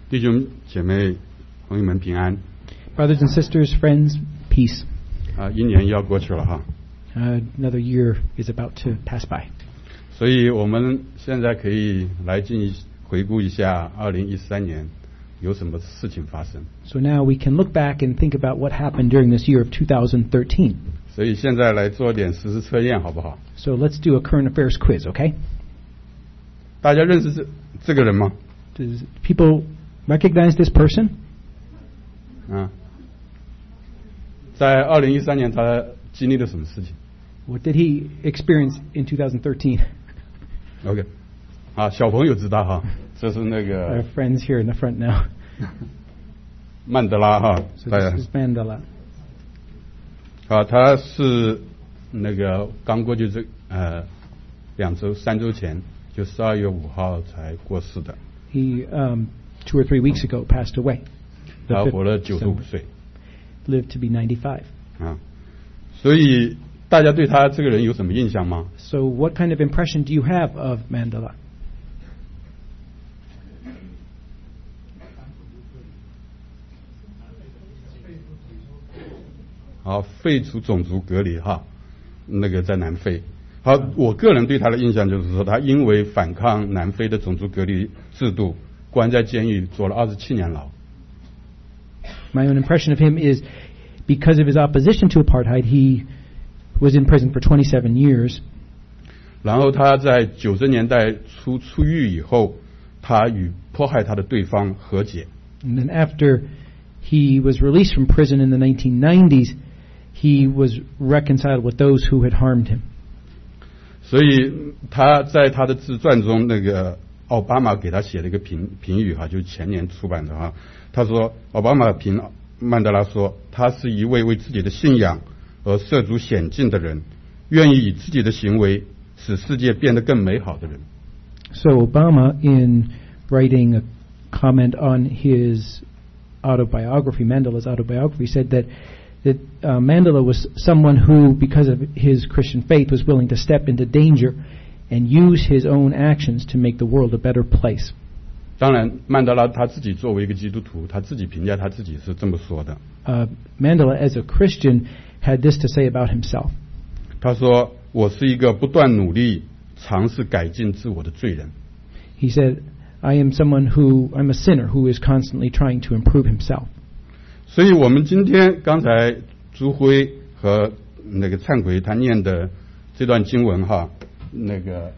弟兄姐妹朋友们平安。 Brothers and sisters, friends, peace. 一年要过去了哈， Another year is about to pass by. 所以我们现在可以来回顾一下2013年有什么事情发生。 So now we can look back and think about what happened during this year of 2013. 所以现在来做点实时测验好不好？ So let's do a current affairs quiz, okay? 大家认识这个人吗？ Does people recognize this person? 在2013年他经历了什么事情 What did he experience in 2013? ？OK， 好，小朋友知道哈，这是那 Our 个 friends here in the front now. 曼德拉哈， So 大家 this is Mandela. 好，他是那个刚过去3周前，就12月5号才过世的。 He 2 or 3 weeks ago passed away. 他 The 活了 fifth 95岁 lived to be 95. 所以大家对他这个人有什么印象吗？ So what kind of impression do you have of Mandela? 好，废除种族隔离哈，那个在南非。好，我个人对他的印象就是说，他因为反抗南非的种族隔离制度，关在监狱坐了27年牢。 My own impression of him is because of his opposition to apartheid, he was in prison for 27 years. 然后他在90年代出狱以后，他与迫害他的对方和解。 And then after he was released from prison in the 1990s, he was reconciled with those who had harmed him. 所以他在他的自传中，那个奥巴马给他写了一个评语哈，就是前年出版的哈。他说，奥巴马评曼德拉说，他是一位为自己的信仰而涉足险境的人，愿意以自己的行为使世界变得更美好的人。 So Obama, in writing a comment on his autobiography, Mandela's autobiography, said that Mandela was someone who, because of his Christian faith, was willing to step into danger and use his own actions to make the world a better place. 当然，曼德拉他自己作为一个基督徒，他自己评价他自己是这么说的。 Mandela, as a Christian, had this to say about himself. 他说：“我是一个不断努力尝试改进自我的罪人。” He said, I'm a sinner who is constantly trying to improve himself. 所以我们今天刚才朱辉和那个灿奎他念的这段经文哈，那个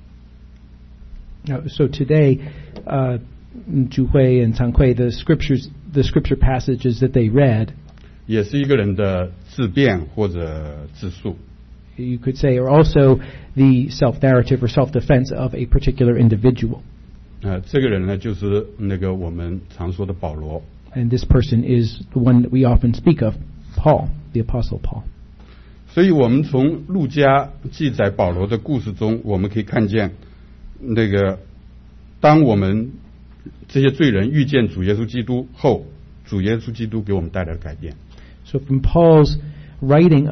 So today, Zhu Hui and Cang Kui, the scripture passages that they read, 也是一个人的自辩或者自述。 you could say, are also the self-narrative or self-defense of a particular individual. 这个人呢，就是那个我们常说的保罗。 And this person is the one that we often speak of, Paul, the Apostle Paul. 所以我们从路加记载保罗的故事中，我们可以看见，那个当我们这些罪人遇见主耶稣基督后，主耶稣基督给我们带来的改变。 So from Luke's writing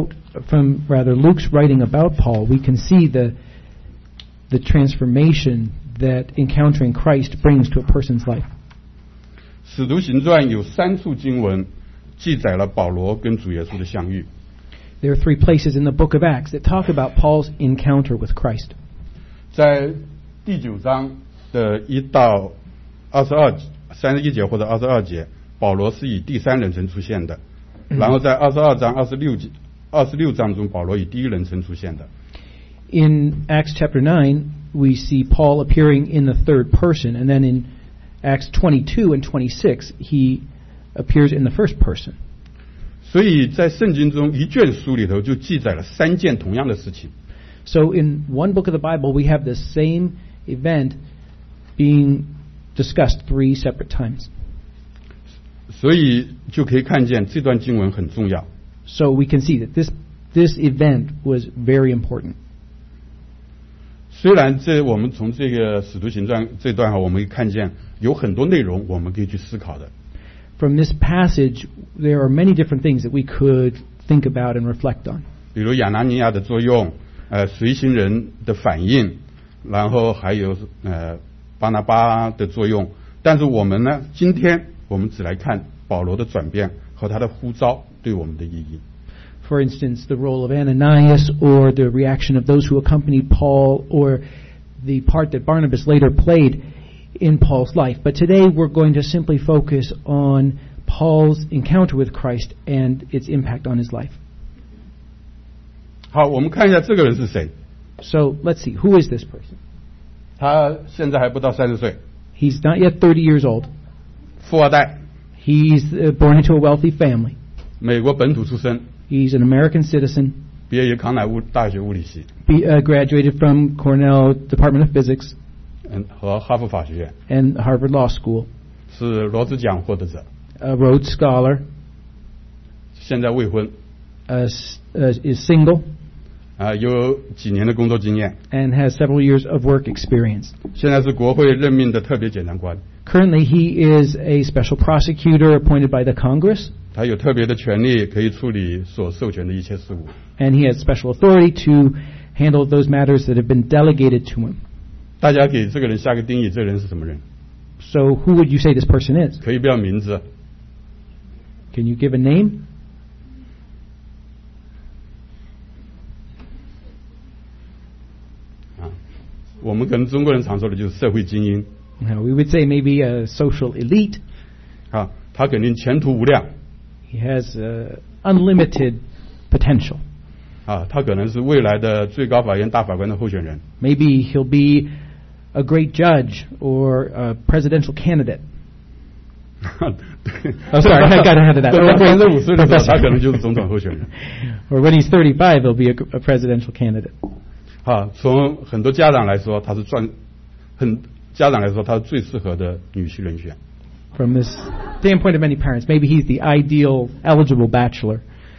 about Paul, we can see the transformation that encountering Christ brings to a person's life. 使徒行传有3处经文记载了保罗跟主耶稣的相遇。 There are 3 places in the book of Acts that talk about Paul's encounter with Christ. 在第9章的1到31节或者22节，保罗是以第3人称出现的。然后在22章26章中，保罗以第1人称出现的。 In Acts chapter 9, we see Paul appearing in the third person, and then in Acts 22 and 26, he appears in the first person. 所以在圣经中一卷书里头就记载了3件同样的事情。 So in one book of the Bible, we have the same event being discussed 3 separate times. 所以就可以看见这段经文很重要。 So we can see that this event was very important. 虽然我们从这个使徒行传这段我们可以看见有很多内容我们可以去思考的。 From this passage, there are many different things that we could think about and reflect on. 比如亚拿尼亚的作用，随行人的反应，然后还有巴拿巴的作用， 但是我们呢，今天我们只来看保罗的转变和他的呼召对我们的意义。 For instance, the role of Ananias or the reaction of those who accompanied Paul or the part that Barnabas later played in Paul's life. But today we're going to simply focus on Paul's encounter with Christ and its impact on his life. 好，我们看一下这个人是谁。 So let's see, who is this person? 他现在还不到30岁， He's not yet 30 years old. 富二代， He's born into a wealthy family. 美国本土出身， He's an American citizen, 毕业于康乃大学物理系， graduated from Cornell Department of Physics 和哈佛法学院， and Harvard Law School, 是罗兹奖获得者， a Rhodes Scholar, 现在未婚， is single, 有几年的工作经验， and has several years of work experience. 现在是国会任命的特别检察官， Currently, he is a special prosecutor appointed by the Congress, 他有特别的权利可以处理所授权的一切事务。 and he has special authority to handle those matters that have been delegated to him. 大家给这个人下个定义，这个人是什么人？ So, who would you say this person is? 可以不要名字， Can you give a name? 我们可能中国人常说的就是社会精英。 Now, we would say maybe a social elite. 他肯定前途无量。 He has unlimited potential. 他可能是未来的最高法院大法官的候选人。 Maybe he'll be a great judge or a presidential candidate. Oh, sorry, I got ahead of that. 50岁的时候，他可能就是总统候选人。 Or when he's 35, he'll be a presidential candidate. 从很多家长来说，他是家长来说，他是最适合的女婿人选。 From this standpoint of many parents, maybe he's the ideal eligible bachelor.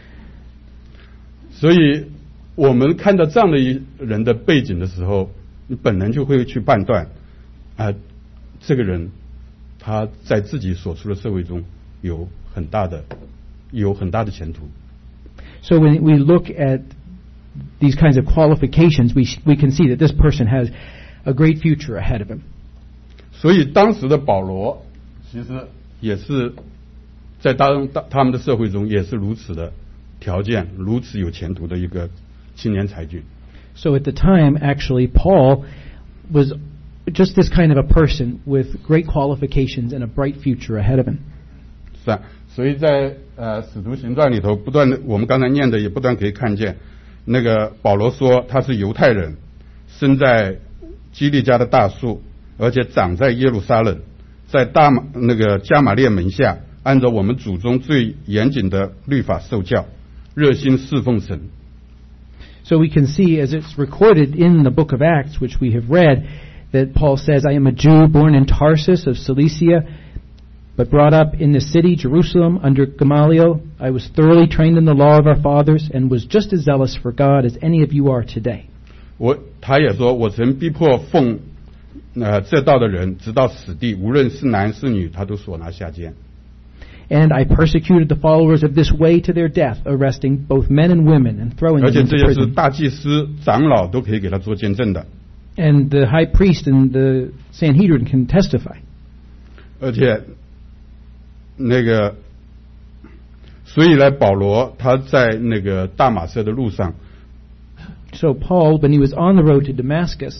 所以我们看到这样的一人的背景的时候，你本能就会去判断，这个人他在自己所处的社会中有很大的前途。 So when we look at these kinds of qualifications, we can see that this person has a great future ahead of him. 所以当时的保罗其实也是在他们的社会中也是如此的条件，如此有前途的一个青年才俊。 So at the time, actually, Paul was just this kind of a person with great qualifications and a bright future ahead of him. 是所以在使徒行传里头不断的，我们刚才念的也不断可以看见，那个保罗说他是犹太人，生在基利家的大树，而且长在耶路撒冷，在加玛列门下，按照我们祖宗最严谨的律法受教，热心侍奉神。 So we can see, as it's recorded in the book of Acts, which we have read, that Paul says, I am a Jew born in Tarsus of Cilicia, but brought up in the city, Jerusalem, under Gamaliel. I was thoroughly trained in the law of our fathers and was just as zealous for God as any of you are today. 他也说，我曾逼迫奉这道的人，直到死地，无论是男是女，他都所拿下监。 And I persecuted the followers of this way to their death, arresting both men and women and throwing 而 them 且 into 这也是 prison. 大祭司、长老都可以给他做见证的。 And the high priest and the Sanhedrin can testify. 而且所以呢，保罗他在那个大马色的路上， So Paul, when he was on the road to Damascus,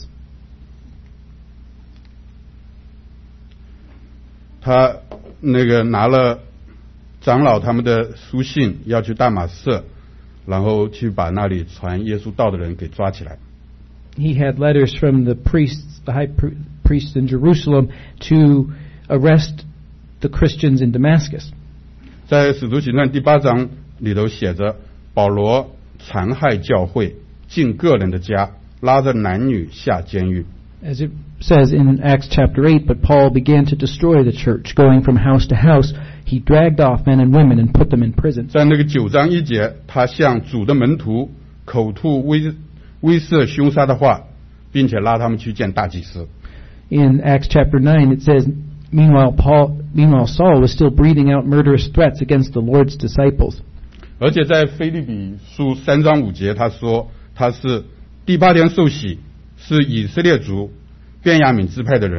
他拿了长老他们的书信，要去大马色，然后去把那里传耶稣道的人给抓起来。 he had letters from the priests, the high priests in Jerusalem, to arrest the Christians in Damascus. 在使徒行传第8章里头写着，保罗残害教会，进个人的家，拉着男女下监狱。 As it says in Acts chapter 8, but Paul began to destroy the church, going from house to house. He dragged off men and women and put them in prison. 在9章1节，他向主的门徒口吐威慑凶杀的话，并且拉他们去见大祭司。 In Acts chapter 9, it says, Meanwhile Saul was still breathing out murderous threats against the Lord's disciples. 而且在腓立比书3章5节，他说他是第8天受洗，是以色列族便雅悯支派的人，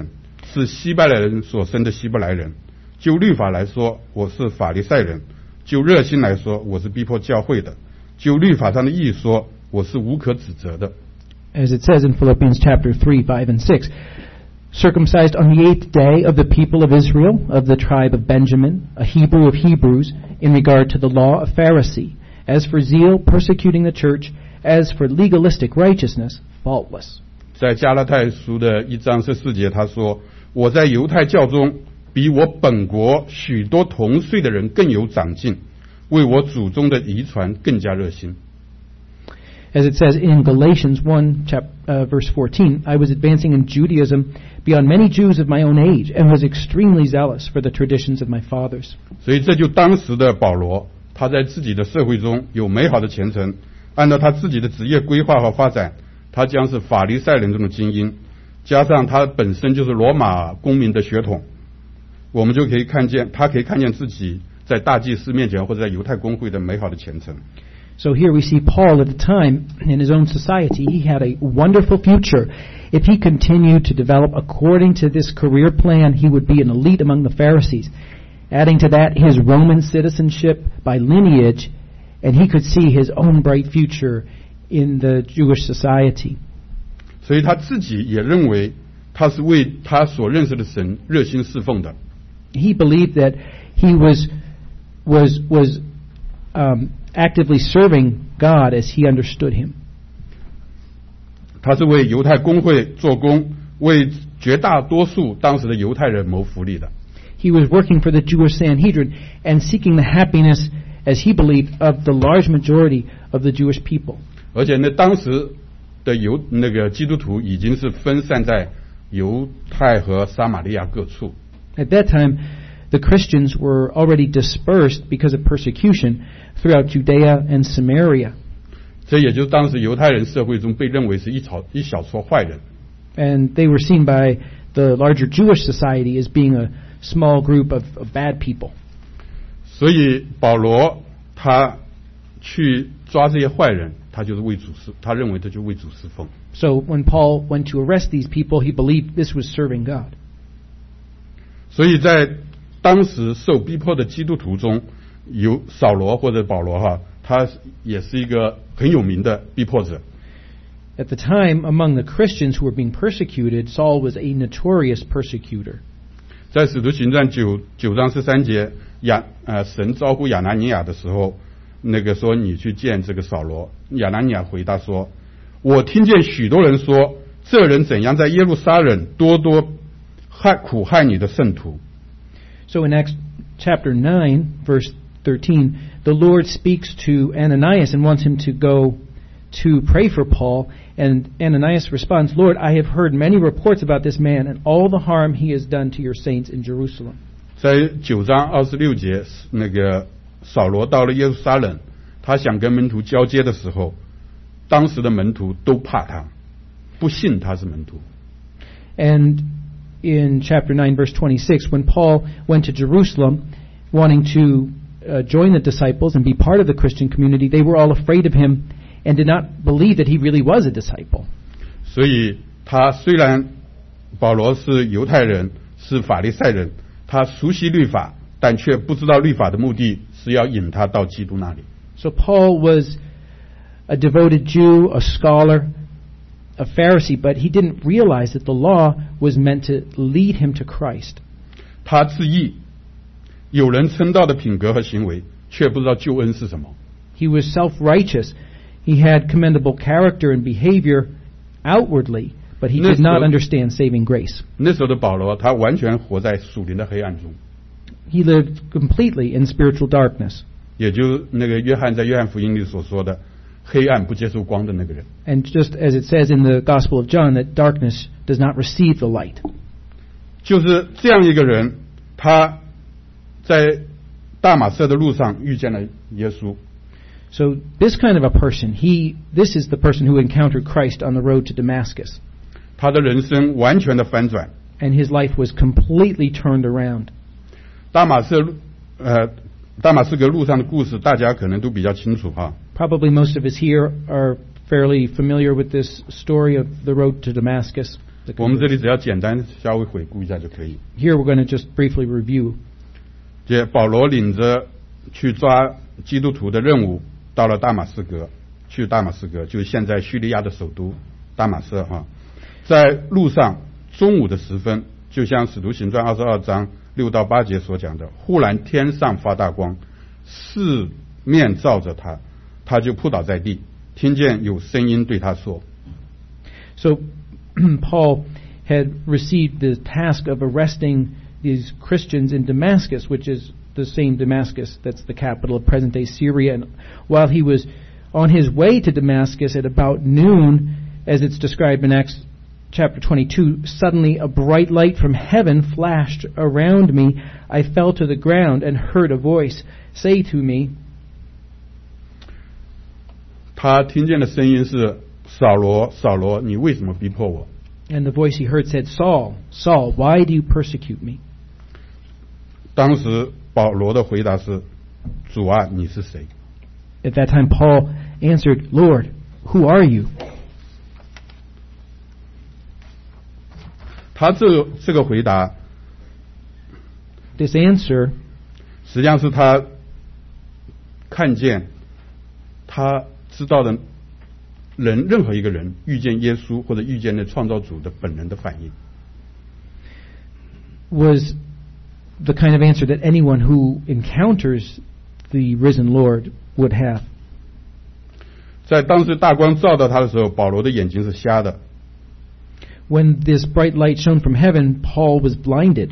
是希伯来人所生的希伯来人；就律法来说，我是法利赛人；就热心来说，我是逼迫教会的；就律法上的义说，我是无可指责的。 As it says in Philippians chapter 3, 5, and 6, circumcised on the 8th day of the people of Israel, of the tribe of Benjamin, a Hebrew of Hebrews, in regard to the law, a Pharisee; as for zeal, persecuting the church; as for legalistic righteousness, faultless. 在加拉太书的1章14节，他说：“我在犹太教中，比我本国许多同岁的人更有长进，为我祖宗的遗传更加热心。” As it says in Galatians 1, verse 14, I was advancing in Judaism beyond many Jews of my own age, and was extremely zealous for the traditions of my fathers. 所以这就当时的保罗，他在自己的社会中有美好的前程，按照他自己的职业规划和发展，他将是法利赛人中的精英，加上他本身就是罗马公民的血统，我们就可以看见，他可以看见自己在大祭司面前或者在犹太公会的美好的前程。 So here we see Paul at the time, in his own society, he had a wonderful future. If he continued to develop according to this career plan, he would be an elite among the Pharisees. Adding to that, his Roman citizenship by lineage, and he could see his own bright future in the Jewish society. 所以他自己也认为，他是为他所认识的神热心侍奉的。 He believed that he was actively serving God as he understood him. 他是为犹太公会做工，为绝大多数当时的犹太人谋福利的。 He was working for the Jewish Sanhedrin and seeking the happiness, as he believed, of the large majority of the Jewish people. 而且呢，当时的基督徒已经是分散在犹太和撒玛利亚各处。 At that time, the Christians were already dispersed because of persecution throughout Judea and Samaria. 这也就是当时犹太人社会中被认为是一小撮坏人。 And they were seen by the larger Jewish society as being a small group of bad people. 所以保罗他去抓这些坏人，他认为这就是为主侍奉。 So when Paul went to arrest these people, he believed this was serving God. 所以在当时受逼迫的基督徒中，有扫罗或者保罗他也是一个很有名的逼迫者。 At the time, among the Christians who were being persecuted, Saul was a notorious persecutor. 在使徒行传9章13节，神招呼亚拿尼亚的时候，说你去见这个扫罗。亚拿尼亚回答说：“我听见许多人说，这人怎样在耶路撒冷多多苦害你的圣徒。” So in Acts chapter 9, verse 13, the Lord speaks to Ananias and wants him to go to pray for Paul. And Ananias responds, Lord, I have heard many reports about this man and all the harm he has done to your saints in Jerusalem. 在9章26节，扫罗到了耶路撒冷，他想跟门徒交接的时候，当时的门徒都怕他，不信他是门徒。 And in chapter 9, verse 26, when Paul went to Jerusalem, wanting to join the disciples and be part of the Christian community, they were all afraid of him and did not believe that he really was a disciple. 所以他虽然保罗是犹太人，是法利赛人，他熟悉律法，但却不知道律法的目的是要引他到基督那里。 So Paul was a devoted Jew, a scholar, a Pharisee, but he didn't realize that the law was meant to lead him to Christ. 他自义，有人称道的品格和行为，却不知道救恩是什么。 He was self-righteous. He had commendable character and behavior outwardly, but he did not understand saving grace. 那时候的保罗，他完全活在属灵的黑暗中。 He lived completely in spiritual darkness. 也就约翰在约翰福音里所说的，黑暗不接受光的那个人。 And just as it says in the Gospel of John, that darkness does not receive the light. 就是这样一个人，他在大马色的路上遇见了耶稣。So this kind of a person, this is the person who encountered Christ on the road to Damascus. 他的人生完全的翻转。 And his life was completely turned around. 大马士革路上的故事，大家可能都比较清楚哈。 Probably most of us here are fairly familiar with this story of the road to Damascus. the 我们这 conversion. 里只要简单稍微回顾一下就可以。 Here we're going to just briefly review. 这保罗领着去抓基督徒的任务，到了大马士革，去大马士革，就是现在叙利亚的首都大马色啊。在路上，中午的时分，就像使徒行传22章6到8节所讲的，忽然天上发大光，四面照着他，他就扑倒在地，听见有声音对他说。 So Paul had received the task of arresting these Christians in Damascus, which is the same Damascus that's the capital of present-day Syria. And while he was on his way to Damascus at about noon, as it's described in Acts chapter 22, suddenly a bright light from heaven flashed around me. I fell to the ground and heard a voice say to me, 他听见的声音是：扫罗，扫罗，你为什么逼迫我？ and the voice he heard said, Saul, Saul, why do you persecute me? 当时保罗的回答是：主啊，你是谁？ At that time Paul answered, Lord, who are you? 他这个回答， This answer 实际上是他看见，他知道的任何一个人遇见耶稣或者遇见那创造主的本人的反应。 was the kind of answer that anyone who encounters the risen Lord would have. 在当时大光照到他的时候，保罗的眼睛是瞎的。 When this bright light shone from heaven, Paul was blinded.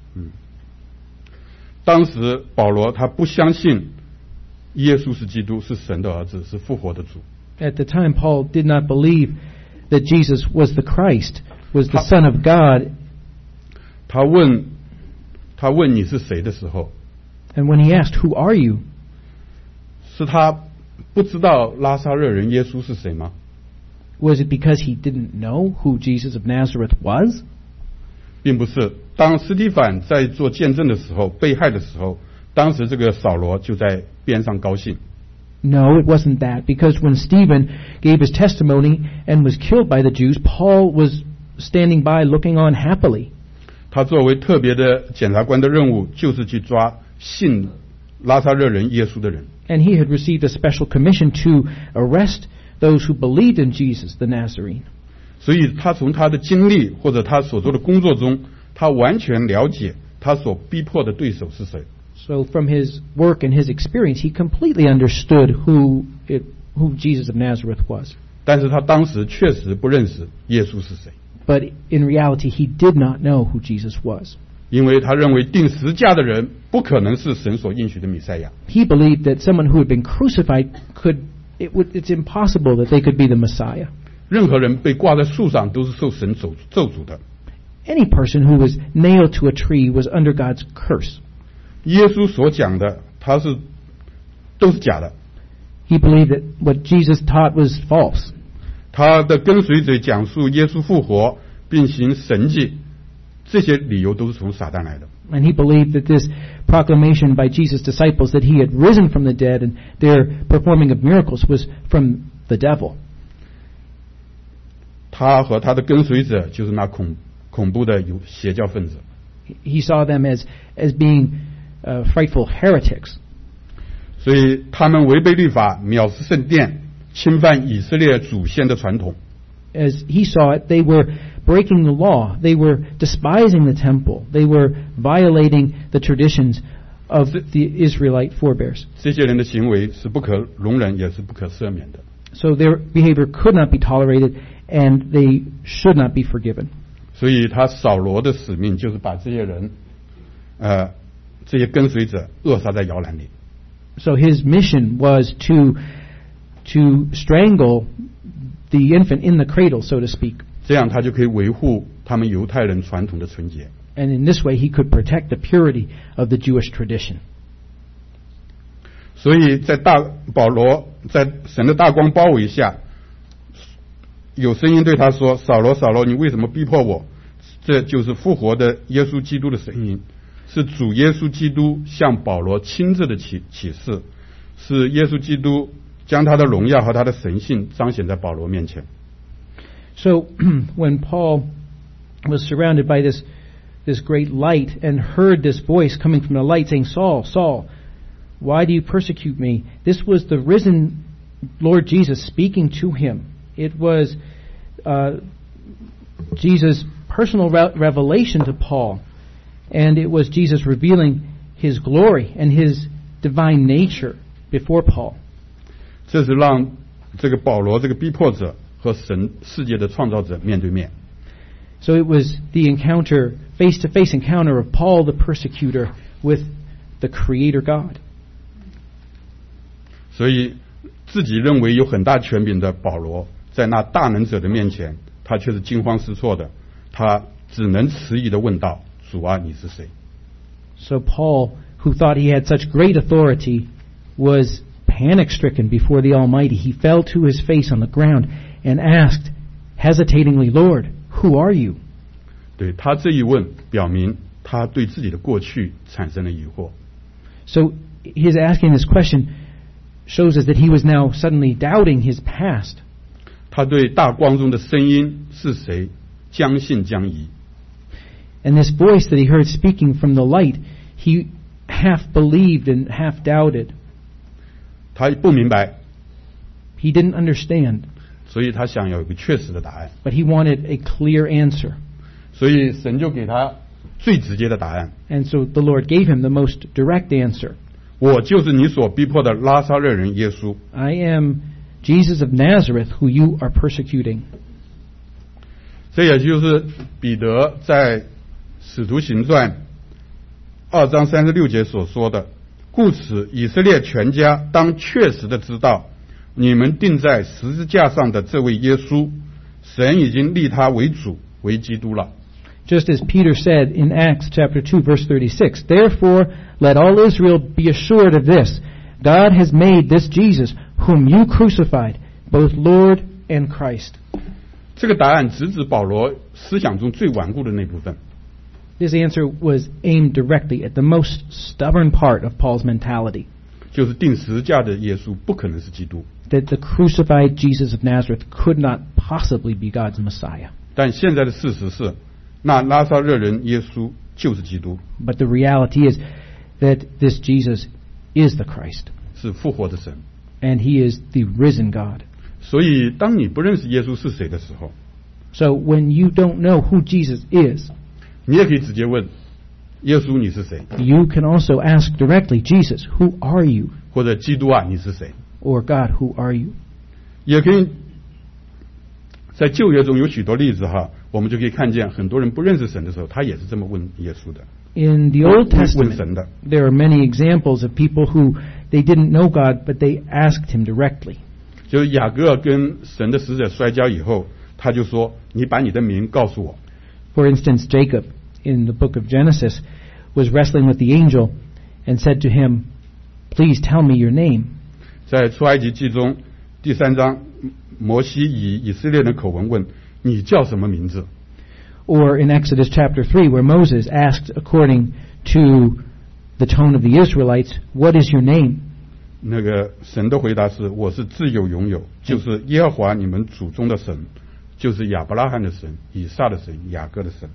当时保罗他不相信耶稣是基督，是神的儿子，是复活的主。 At the time, Paul did not believe that Jesus was the Christ, was the Son of God. 他问你是谁的时候， And when he asked, Who are you? 是他不知道拉撒勒人耶稣是谁吗？ Was it because he didn't know who Jesus of Nazareth was? 并不是。当司提反在做见证的时候，被害的时候，当时这个扫罗就在边上高兴。 No, it wasn't that. Because when Stephen gave his testimony and was killed by the Jews, Paul was standing by looking on happily. 他作为特别的检察官的任务，就是去抓信拉撒勒人耶稣的人。 And he had received a special commission to arrest those who believed in Jesus, the Nazarene. 所以他从他的经历或者他所做的工作中，他完全了解他所逼迫的对手是谁。 So from his work and his experience, he completely understood who Jesus of Nazareth was. 但是他当时确实不认识耶稣是谁， But in reality, he did not know who Jesus was. 因为他认为钉十架的人不可能是神所应许的弥赛亚。 He believed that someone who had been crucified it's impossible that they could be the Messiah. 任何人被挂在树上都是受神咒诅的。 Any person who was nailed to a tree was under God's curse. 耶稣所讲的，都是假的。 He believed that what Jesus taught was false. 他的跟随者讲述耶稣复活并行神迹，这些理由都是从撒旦来的。 And he believed that this proclamation by Jesus' disciples that he had risen from the dead and their performing of miracles was from the devil. 他和他的跟随者就是那恐怖的有邪教分子。 He saw them as being frightful heretics. 所以他们违背律法，藐视圣殿，侵犯以色列祖先的传统。 As he saw it, they were breaking the law. They were despising the temple. They were violating the traditions of the Israelite forebears. 这些人的行为是不可容忍，也是不可赦免的。 So their behavior could not be tolerated, and they should not be forgiven. 所以他扫罗的使命就是把这些人，这些跟随者扼杀在摇篮里。 So his mission was to strangle the infant in the cradle, so to speak. 这样他就可以维护他们犹太人传统的纯洁。 And in this way, he could protect the purity of the Jewish tradition. 所以在保罗在神的大光包围下，有声音对他说：“扫罗，扫罗，你为什么逼迫我？”这就是复活的耶稣基督的声音，是主耶稣基督向保罗亲自的启示，是耶稣基督将他的荣耀和他的神性彰显在保罗面前。 So when Paul was surrounded by this great light and heard this voice coming from the light saying, Saul, Saul, why do you persecute me? This was the risen Lord Jesus speaking to him. It was Jesus' personal revelation to Paul, and it was Jesus revealing his glory and his divine nature before Paul. 这是让这个保罗这个逼迫者和神世界的创造者面对面。 So it was the encounter, face-to-face encounter of Paul the persecutor with the Creator God. 所以自己认为有很大权柄的保罗，在那大能者的面前，他却是惊慌失措的，他只能迟疑的问道：“主啊，你是谁？” So Paul, who thought he had such great authority, was panic-stricken before the Almighty. He fell to his face on the ground and asked, hesitatingly, Lord, who are you? 对，他这一问，表明他对自己的过去产生了疑惑。 So his asking this question shows us that he was now suddenly doubting his past. 他对大光中的声音是谁将信将疑。 And this voice that he heard speaking from the light, he half believed and half doubted. 他不明白， He didn't understand, 所以他想要有一个确实的答案。 but he wanted a clear answer. 所以神就给他最直接的答案： And so the Lord gave him the most direct answer. 我就是你所逼迫的拉撒勒人耶稣。 I am Jesus of Nazareth, who you are persecuting. 这也就是彼得在使徒行传2章36节所说的：故此以色列全家当确实的知道，你们钉在十字架上的这位耶稣，神已经立他为主，为基督了。 Just as Peter said in Acts chapter 2 verse 36, therefore let all Israel be assured of this, God has made this Jesus, whom you crucified, both Lord and Christ. 这个答案直指保罗思想中最顽固的那部分。 This answer was aimed directly at the most stubborn part of Paul's mentality, 就是钉十字架的耶稣不可能是基督， that the crucified Jesus of Nazareth could not possibly be God's Messiah. 但现在的事实是，那拉撒勒人耶稣就是基督， But the reality is that this Jesus is the Christ, 是复活的神。 and he is the risen God. 所以，当你不认识耶稣是谁的时候， So when you don't know who Jesus is, 你也可以直接问耶稣你是谁， you can also ask directly, Jesus, who are you? 或者基督啊你是谁， Or God, who are you? 也可以在旧约中有许多例子哈，我们就可以看见很多人不认识神的时候，他也是这么问耶稣的。 In the Old 问神 Testament, 的， there are many examples of people who they didn't know God, but they asked him directly. 就是雅各跟神的使者摔跤以后，他就说：“你把你的名告诉我。” For instance, Jacob in the book of Genesis was wrestling with the angel and said to him, please tell me your name. 在出埃及记中第3章，摩西以以色列人口吻问：“你叫什么名字？” Or in Exodus chapter 3, where Moses asked, according to the tone of the Israelites, what is your name? 那个神的回答是：“我是自有永有，就是耶和华你们祖宗的神，就是亚伯拉罕的神、以撒的神、雅各的神。”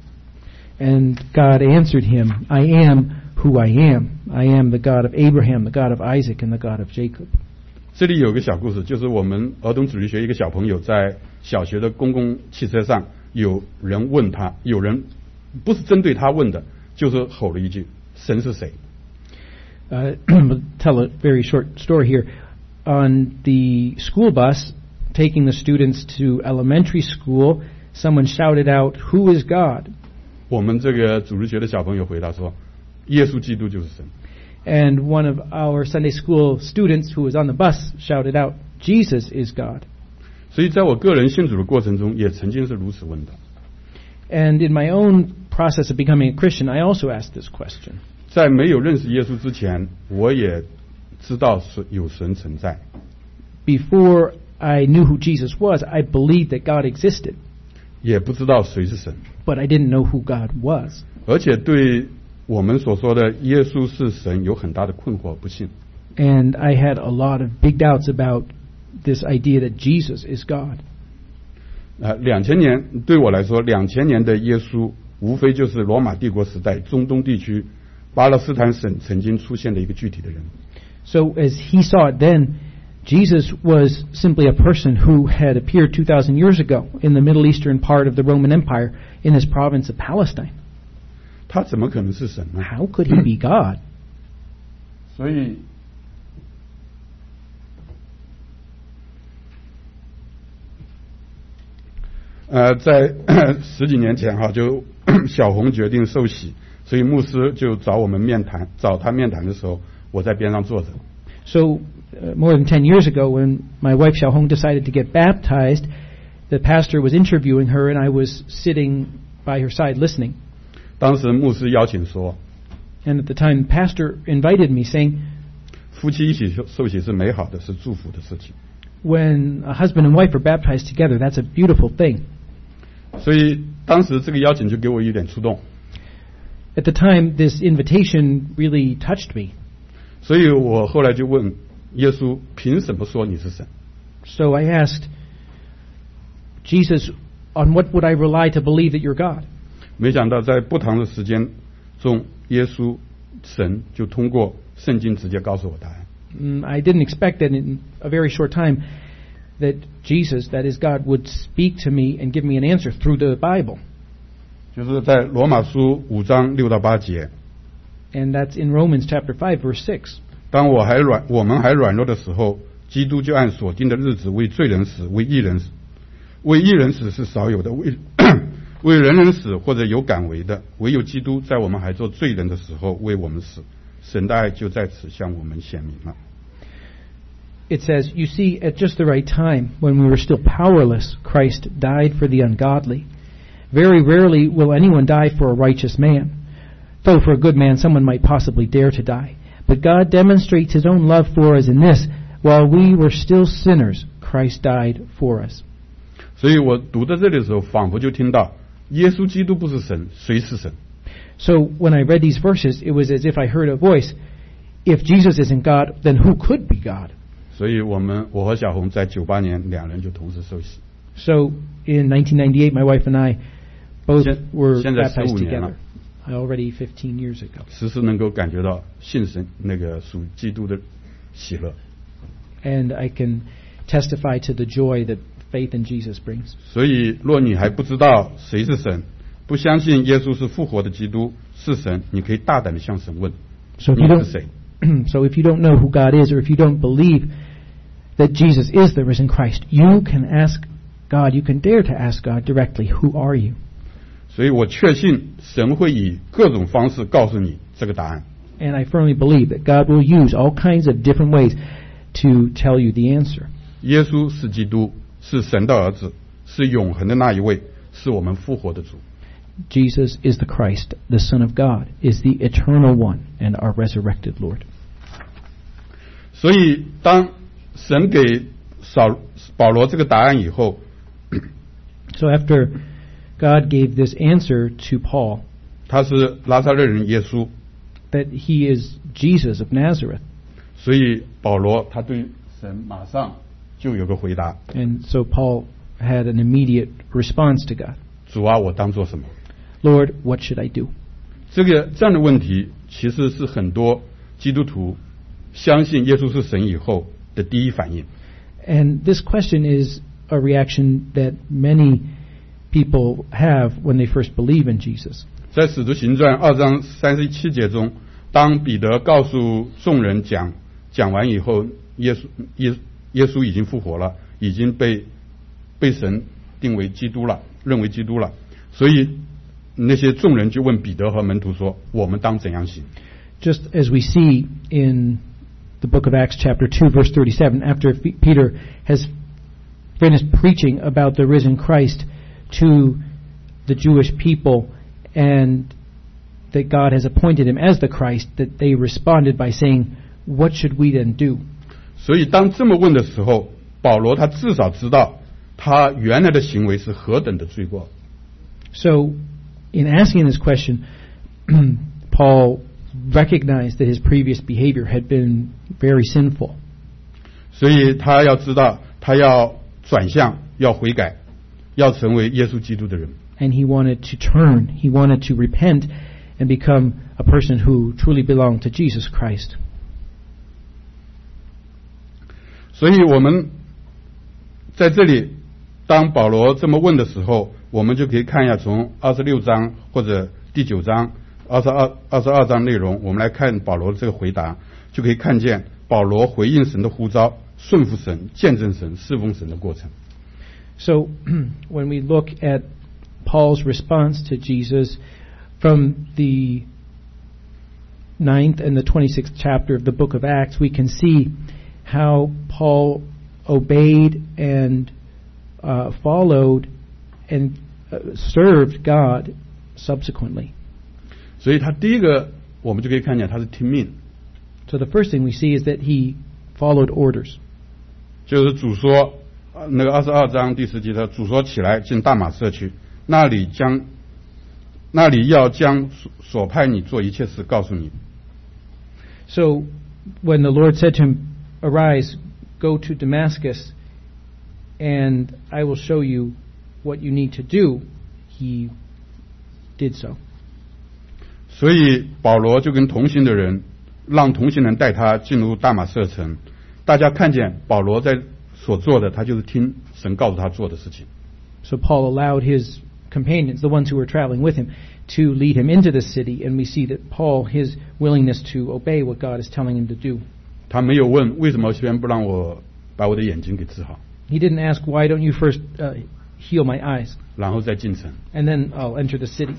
And God answered him, I am who I am. I am the God of Abraham, the God of Isaac, and the God of Jacob. 这里有个小故事，就是我们儿童主日学一个小朋友在小学的公共汽车上，有人问他，有人不是针对他问的，就是吼了一句：“神是谁？” I'll tell a very short story here. On the school bus taking the students to elementary school, someone shouted out, who is God? 我们这个主日学的小朋友回答说：“耶稣基督就是神。” And one of our Sunday school students who was on the bus shouted out, Jesus is God. 所以在我个人信主的过程中，也曾经是如此问的。 And in my own process of becoming a Christian, I also asked this question. 在没有认识耶稣之前，我也知道有神存在。 Before I knew who Jesus was, I believed that God existed, 也不知道谁是神， but I didn't know who God was. 而且对我们所说的耶稣是神有很大的困惑，不信。 And I had a lot of big doubts about this idea that Jesus is God. 2000年对我来说，2000年的耶稣无非就是罗马帝国时代中东地区巴勒斯坦省曾经出现的一个具体的人。 So as he saw it then, Jesus was simply a person who had appeared 2,000 years ago in the Middle Eastern part of the Roman Empire in this province of Palestine. 他怎么可能是神呢？ How could he be God? 所以，在10几年前哈，就小红决定受洗，所以牧师就找我们面谈，找他面谈的时候，我在边上坐着。 So more than 10 years ago, when my wife Xiaohong decided to get baptized, the pastor was interviewing her, and I was sitting by her side listening. 当时牧师邀请说， And at the time, the pastor invited me, saying, 夫妻一起受洗是美好的，是祝福的事情。 when a husband and wife are baptized together, that's a beautiful thing. 所以当时这个邀请就给我一点触动， At the time, this invitation really touched me. 所以我后来就问耶稣，凭什么说你是神？ So I asked Jesus, on what would I rely to believe that you're God? 没想到在不长的时间中，耶稣神就通过圣经直接告诉我答案。 I didn't expect that in a very short time that Jesus, that is God, would speak to me and give me an answer through the Bible. 就是在罗马书5章6到8节， And that's in Romans chapter 5, verse 6. 当我们还软弱的时候，基督就按所定的日子为罪人死，为义人死。为义人死是少有的，为人人死或者有敢为的，唯有基督在我们还做罪人的时候为我们死。神的爱就在此向我们显明了。 It says, you see, at just the right time, when we were still powerless, Christ died for the ungodly. Very rarely will anyone die for a righteous man, though for a good man someone might possibly dare to die. But God demonstrates His own love for us in this: while we were still sinners, Christ died for us. 所以我读到这里的时候，仿佛就听到耶稣基督不是神，谁是神？ So when I read these verses, it was as if I heard a voice: if Jesus isn't God, then who could be God? 所以我和小红在98年2人就同时受洗。 So in 1998, my wife and I both were 现在 baptized 15年了。 together. Already 15 years ago. 时时能够感觉到信神那个属基督的喜乐。 And I can testify to the joy that faith in Jesus brings. 所以，若你还不知道谁是神，不相信耶稣是复活的基督是神，你可以大胆的向神问： So if 你 you 是谁？ so if you don't know who God is, or if you don't believe that Jesus is the risen Christ, you can ask God, you can dare to ask God directly, who are you? 所以我确信神会以各种方式告诉你这个答案。 And I firmly believe that God will use all kinds of different ways to tell you the answer. 耶稣是基督，是神的儿子，是永恒的那一位，是我们复活的主。 Jesus is the Christ, the Son of God, is the eternal one, and our resurrected Lord. 所以，当神给保罗这个答案以后， So after God gave this answer to Paul, 他是拿撒勒人耶稣， that he is Jesus of Nazareth, 所以保罗他对神马上就有个回答： and so Paul had an immediate response to God. 主啊，我当做什么？ Lord, what should I do? 这样的问题，其实是很多基督徒相信耶稣是神以后的第一反应。 And this question is a reaction that many people have when they first believe in Jesus. 在使徒行传2章37节中，当彼得告诉众人讲完以后，耶稣已经复活了，已经被神定为基督了，认为基督了。所以那些众人就问彼得和门徒说：“我们当怎样行？” Just as we see in the book of Acts chapter 2 verse 37, after Peter has finished preaching about the risen Christ to the Jewish people and that God has appointed him as the Christ, that they responded by saying, what should we then do? 所以当这么问的时候，保罗他至少知道他原来的行为是何等的罪过。 So, in asking this question, Paul recognized that his previous behavior had been very sinful. 所以他要知道，他要转向，要悔改， 要成为耶稣基督的人。 And he wanted to turn. He wanted to repent and become a person who truly belonged to Jesus Christ. 所以我们在这里，当保罗这么问的时候，我们就可以看一下从26章或者第9章22章内容，我们来看保罗这个回答，就可以看见保罗回应神的呼召，顺服神、见证神、侍奉神的过程。 So when we look at Paul's response to Jesus from the 9th and the 26th chapter of the book of Acts, we can see how Paul obeyed and followed and served God subsequently. 所以他第一个，我们就可以看见他是听命。 So the first thing we see is that he followed orders. 就是主说，那个22章第10节说，主说起来进大马色去，那里要将所派你做一切事告诉你。 So when the Lord said to him, "Arise, go to Damascus, and I will show you what you need to do," he did so. 所以保罗就跟同行的人，让同行人带他进入大马色城。大家看见保罗在所做的，他就是听神告诉他做的事情。 So Paul allowed his companions, the ones who were traveling with him, to lead him into the city, and we see that Paul, his willingness to obey what God is telling him to do. 他没有问为什么先不让我把我的眼睛给治好， He didn't ask, "Why don't you first heal my eyes, 然后再进城。 and then I'll enter the city?"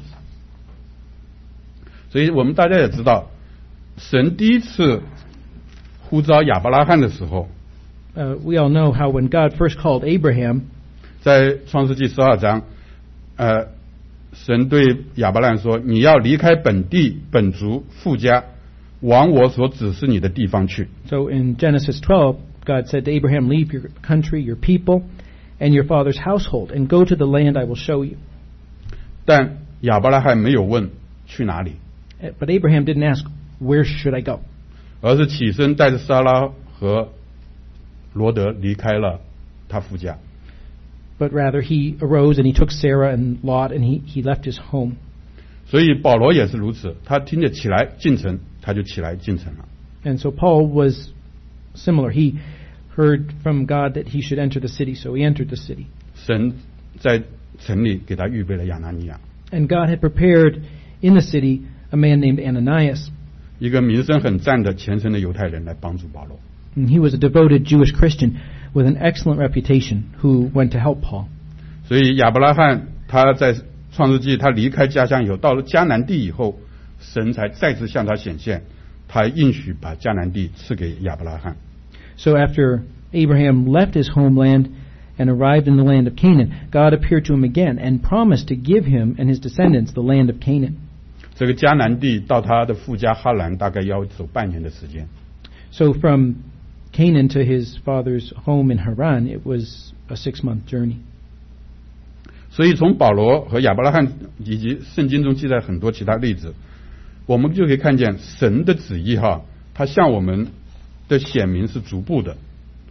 所以我们大家也知道，神第一次呼召亚伯拉罕的时候， We all know how when God first called Abraham, 在创世纪12章，神对亚伯拉罕说：“你要离开本地、本族、父家，往我所指示你的地方去。” so in Genesis 12, God said to Abraham, "Leave your country, your people, and your father's household, and go to the land I will show you." 但亚伯拉罕没有问去哪里， But Abraham didn't ask, "Where should I go?" 而是起身带着撒拉和罗德离开了他父家。 But rather he arose and he took Sarah and Lot and he left his home. 所以保罗也是如此，他听着起来进城，他就起来进城了。 And so Paul was similar. He heard from God that he should enter the city, so he entered the city. 神在城里给他预备了亚拿尼亚， And God had prepared in the city a man named Ananias. 一个名声很赞的虔诚的犹太人来帮助保罗。 And he was a devoted Jewish Christian with an excellent reputation who went to help Paul. 所以亚伯拉罕他在创世纪他离开家乡以后，到了迦南地以后，神才再次向他显现，他应许把迦南地赐给亚伯拉罕。 So after Abraham left his homeland and arrived in the land of Canaan, God appeared to him again and promised to give him and his descendants the land of Canaan. 这个迦南地到他的父家哈兰大概要走半年的时间。 So from Canaan to his father's home in Haran, it was a 6-month journey. 所以从保罗和亚伯拉罕以及圣经中记载很多其他例子，我们就可以看见神的旨意它向我们的显明是逐步的。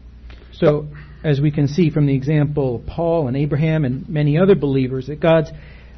So as we can see from the example of Paul and Abraham and many other believers, that God's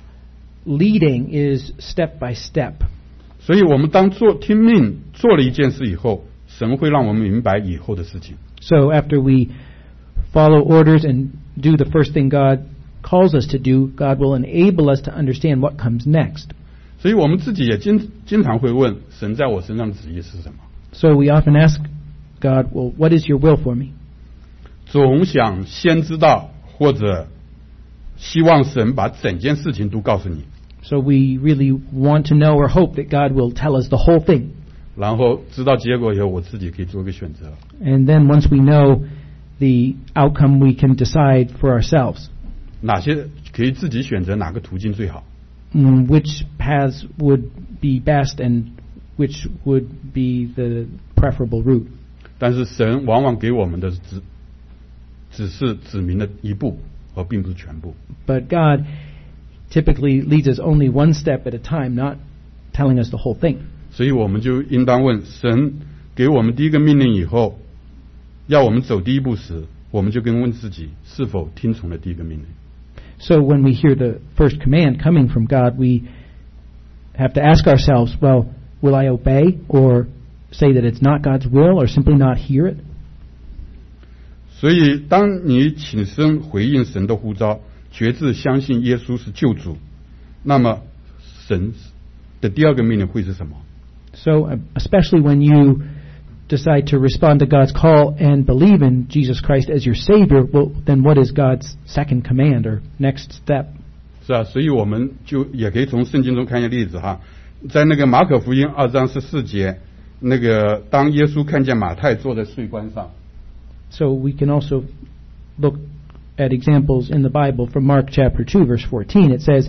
leading is step by step. 所以我们当听命做了一件事以后，神会让我们明白以后的事情。 So after we follow orders and do the first thing God calls us to do, God will enable us to understand what comes next. 所以我们自己也经常会问神在我身上的旨意是什么。 So we often ask God, "Well, what is your will for me?" 总想先知道，或者希望神把整件事情都告诉你， So we really want to know or hope that God will tell us the whole thing. 然后知道结果以后，我自己可以做一个选择。 And then once we know the outcome, we can decide for ourselves 哪些可以自己选择哪个途径最好。 which paths would be best and which would be the preferable route. 但是神往往给我们的只是指明了一步，而并不是全部。 But God typically leads us only one step at a time, not telling us the whole thing. 所以我们就应当问神给我们第一个命令以后，要我们走第一步时，我们就跟问自己是否听从了第一个命令。 So when we hear the first command coming from God, we have to ask ourselves, well, will I obey or say that it's not God's will or simply not hear it? 所以当你起身回应神的呼召，决志相信耶稣是救主，那么神的第二个命令会是什么？ So especially when you decide to respond to God's call and believe in Jesus Christ as your Savior, well, then what is God's second command or next step? 是啊，所以我们就也可以从圣经中看一个例子哈，在那个马可福音2章14节，那个当耶稣看见马太坐在税关上。 So we can also look at examples in the Bible from Mark chapter 2 verse 14. It says,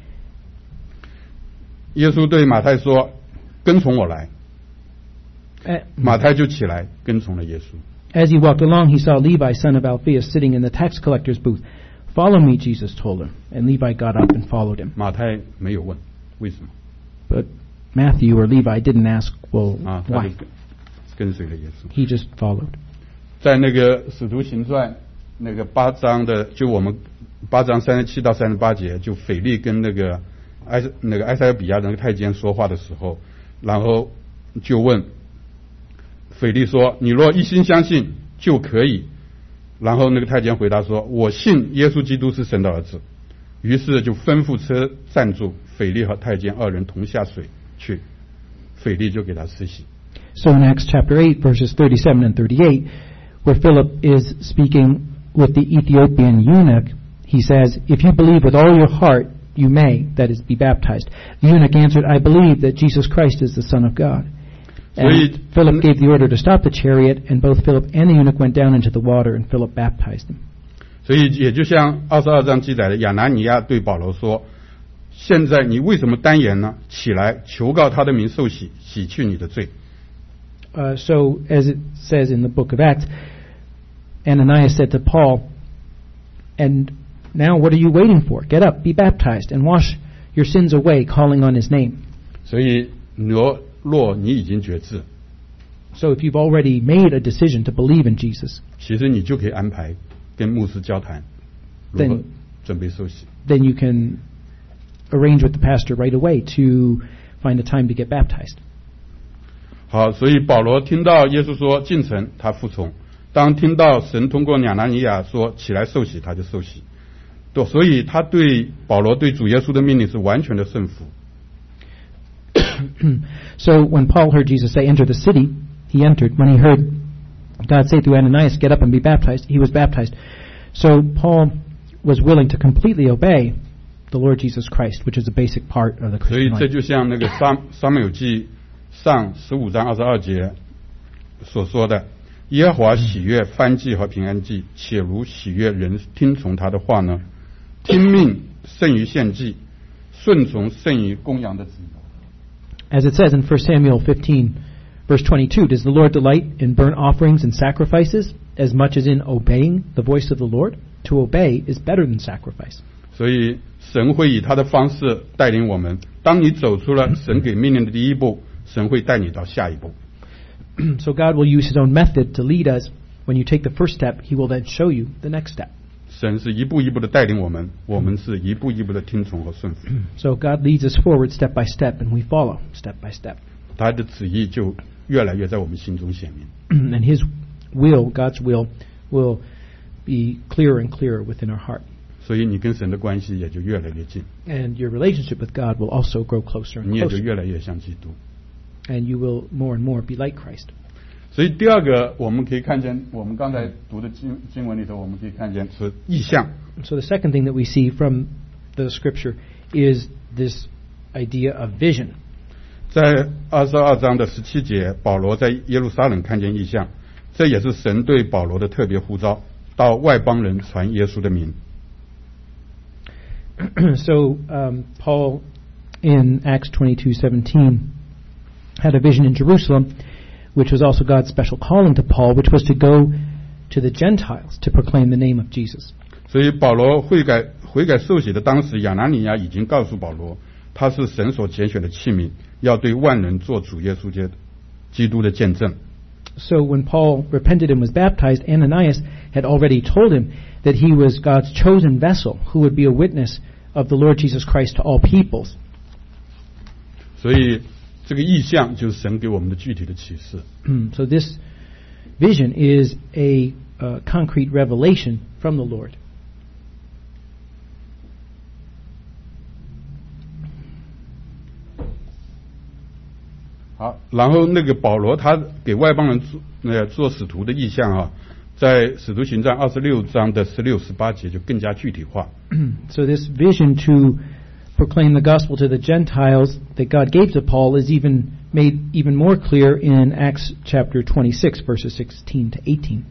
耶稣对马太说：“跟从我来。” 马太就起来跟从了耶稣。 As he walked along, he saw Levi, son of Alphaeus, sitting in the tax collector's booth. Follow me, Jesus told him. And Levi got up and followed him. 马太没有问为什么 But Matthew or Levi didn't ask, well, 啊，他 why? 就跟随了耶稣。 He just followed. 在那个使徒行传那个8章的，就我们8章37到38节，就腓力跟那个埃塞俄比亚那个太监说话的时候，然后就问腓力说：“你若一心相信就可以。”然后那个太监回答说：“我信耶稣基督是神的儿子。”于是就吩咐车站住，腓力和太监2人同下水去，腓力就给他施洗。 So in Acts chapter 8, verses 37 and 38, where Philip is speaking with the Ethiopian eunuch, he says, "If you believe with all your heart, you may," that is, be baptized. The eunuch answered, "I believe that Jesus Christ is the Son of God." And Philip gave the order to stop the chariot, and both Philip and the eunuch went down into the water, and Philip baptized him. 所以也就像22章记载的，亚拿尼亚对保罗说：“现在你为什么单言呢？起来，求告他的名受洗，洗去你的罪。” So as it says in the book of Acts, Ananias said to Paul, "And now what are you waiting for? Get up, be baptized, and wash your sins away, calling on his name." 所以若你已经决志， So if you've already made a decision to believe in Jesus, 其实你就可以安排跟牧师交谈，如何准备受洗。 then you can arrange with the pastor right away to find a time to get baptized. 好，所以保罗听到耶稣说进城，他服从；当听到神通过亚拿尼亚说起来受洗，他就受洗。所以他对保罗对主耶稣的命令是完全的顺服。 So when Paul heard Jesus say, "Enter the city," he entered. When he heard God say through Ananias, "Get up and be baptized," he was baptized. So Paul was willing to completely obey the Lord Jesus Christ, which is a basic part of the 所以 Christian 这 life. 就像那个撒母耳记上15章22节所说的：“耶和华喜悦燔祭和平安祭，且如喜悦人听从他的话呢？听命胜于献祭，顺从胜于公羊的脂油。” As it says in 1 Samuel 15, verse 22, "Does the Lord delight in burnt offerings and sacrifices as much as in obeying the voice of the Lord? To obey is better than sacrifice." 所以神会以他的方式带领我们。当你走出了神给命令的第一步，神会带你到下一步。 So God will use His own method to lead us. When you take the first step, He will then show you the next step. 神是一步一步的带领我们，我们是一步一步的听从和顺服。 So God leads us forward step by step, and we follow step by step. 他的旨意就越来越在我们心中显明。 And His will, God's will be clearer and clearer within our heart. 所以你跟神的关系也就越来越近， And your relationship with God will also grow closer 你 and 也就 closer. 越来越像基督。 And you will more and more be like Christ. 所以第二个，我们可以看见，我们刚才读的经文里头，我们可以看见是意象。 So the second thing that we see from the Scripture is this idea of vision. 在22章的17节，保罗在耶路撒冷看见异象，这也是神对保罗的特别呼召，到外邦人传耶稣的名。 So Paul in Acts 22:17 had a vision in Jerusalem, which was also God's special calling to Paul, which was to go to the Gentiles to proclaim the name of Jesus. 所以保罗悔改受洗的当时，亚拿尼亚已经告诉保罗，他是神所拣选的器皿，要对万人做主耶稣基督的见证。 So when Paul repented and was baptized, Ananias had already told him that he was God's chosen vessel who would be a witness of the Lord Jesus Christ to all peoples. 所以这个意象就是神给我们的具体的启示。 So this vision is a concrete revelation from the Lord. 好，然后那个保罗他给外邦人做使徒的意象啊，在使徒行传26章的16、18节就更加具体化。 So this vision to proclaim the gospel to the Gentiles that God gave to Paul is even made even more clear in Acts chapter 26, verses 16 to 18.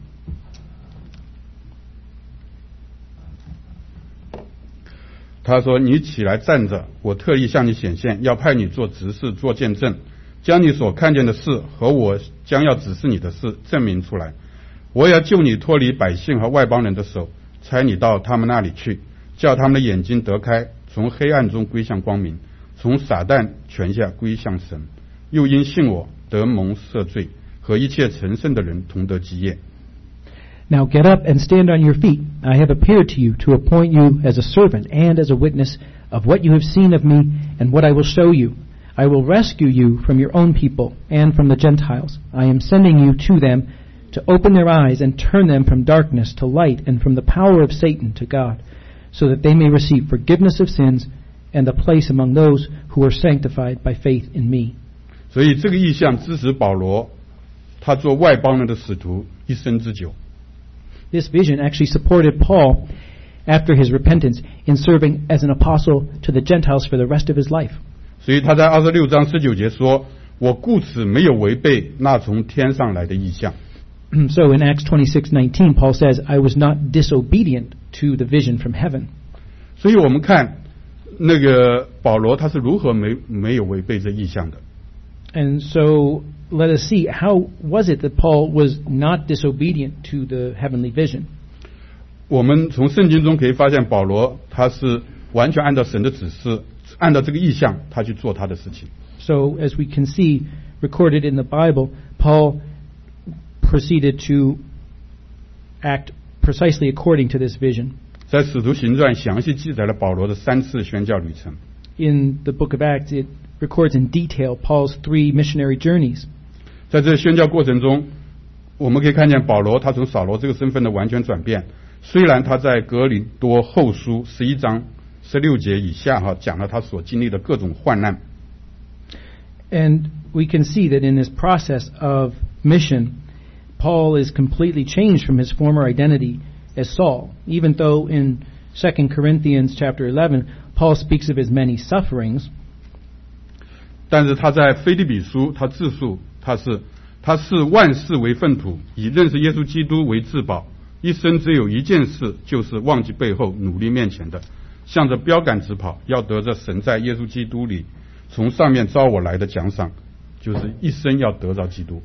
他说：“你起来站着，我特意向你显现，要派你做执事，做见证，将你所看见的事和我将要指示你的事证明出来。我要救你脱离百姓和外邦人的手，差你到他们那里去，叫他们的眼睛得开，从黑暗中归向光明，从撒旦权下归向神。又因信我得蒙赦罪，和一切成圣的人同得基业。” Now get up and stand on your feet. I have appeared to you to appoint you as a servant and as a witness of what you have seen of me and what I will show you. I will rescue you from your own people and from the Gentiles. I am sending you to them to open their eyes and turn them from darkness to light and from the power of Satan to God, so that they may receive forgiveness of sins and a place among those who are sanctified by faith in me. 所以这个意象支持保罗他做外邦人的使徒一生之久。 This vision actually supported Paul after his repentance in serving as an apostle to the Gentiles for the rest of his life. 所以他在26章19节说：“我故此没有违背那从天上来的意象。” So in Acts 26:19, Paul says, "I was not disobedient to the vision from heaven." 所以我们看那个保罗他是如何没有违背这意象的。 And so let us see, how was it that Paul was not disobedient to the heavenly vision? 我们从圣经中可以发现，保罗他是完全按照神的指示，按照这个意象，他去做他的事情。 So as we can see recorded in the Bible, Paul proceeded to act precisely according to this vision. 在使徒行传详细记载了保罗的3次宣教旅程。 In the book of Acts, it records in detail Paul's 3 missionary journeys. 在这宣教过程中，我们可以看见保罗他从扫罗这个身份的完全转变。虽然他在哥林多后书11章16节以下讲了他所经历的各种患难。 And we can see that in this process of mission, Paul is completely changed from his former identity as Saul. Even though in 2 Corinthians chapter 11, Paul speaks of his many sufferings. 但是他在腓立比书他自述他视万事为粪土，以认识耶稣基督为至宝，一生只有一件事，就是忘记背后，努力面前的，向着标杆直跑，要得着神在耶稣基督里从上面召我来的奖赏，就是一生要得着基督。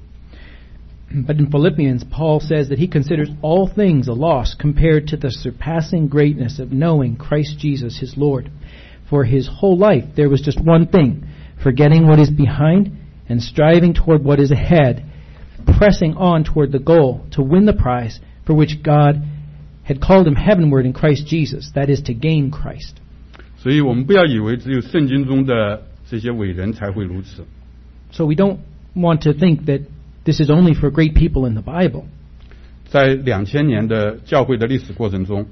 But in Philippians, Paul says that he considers all things a loss compared to the surpassing greatness of knowing Christ Jesus his Lord. For his whole life there was just one thing, forgetting what is behind and striving toward what is ahead, pressing on toward the goal to win the prize for which God had called him heavenward in Christ Jesus, that is to gain Christ. 所以我们不要以为只有圣经中的这些伟人才会如此。 So we don't want to think that this is only for great people in the Bible. 在2000年的教会的历史过程中，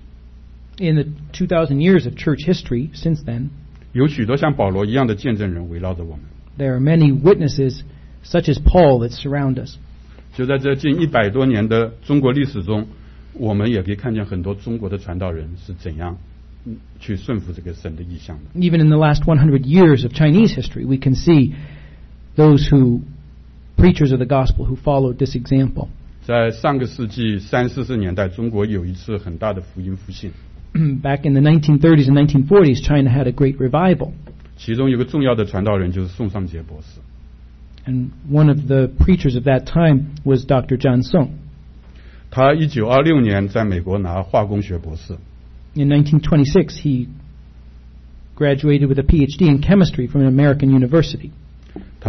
In the 2000 years of church history since then, 有许多像保罗一样的见证人围绕着我们。 there are many witnesses such as Paul that surround us. 就在这近100多年的中国历史中，我们也可以看见很多中国的传道人是怎样去顺服这个神的意象的。 Even in the last 100 years of Chinese history, we can see those preachers of the gospel who followed this example. 在上个世纪30、40年代，中国有一次很大的福音复兴。 Back in the 1930s and 1940s, China had a great revival. 其中有个重要的传道人就是宋尚节博士。 And one of the preachers of that time was Dr. John Sung. 他1926年在美国拿化工学博士。 In 1926, he graduated with a PhD in chemistry from an American university. 他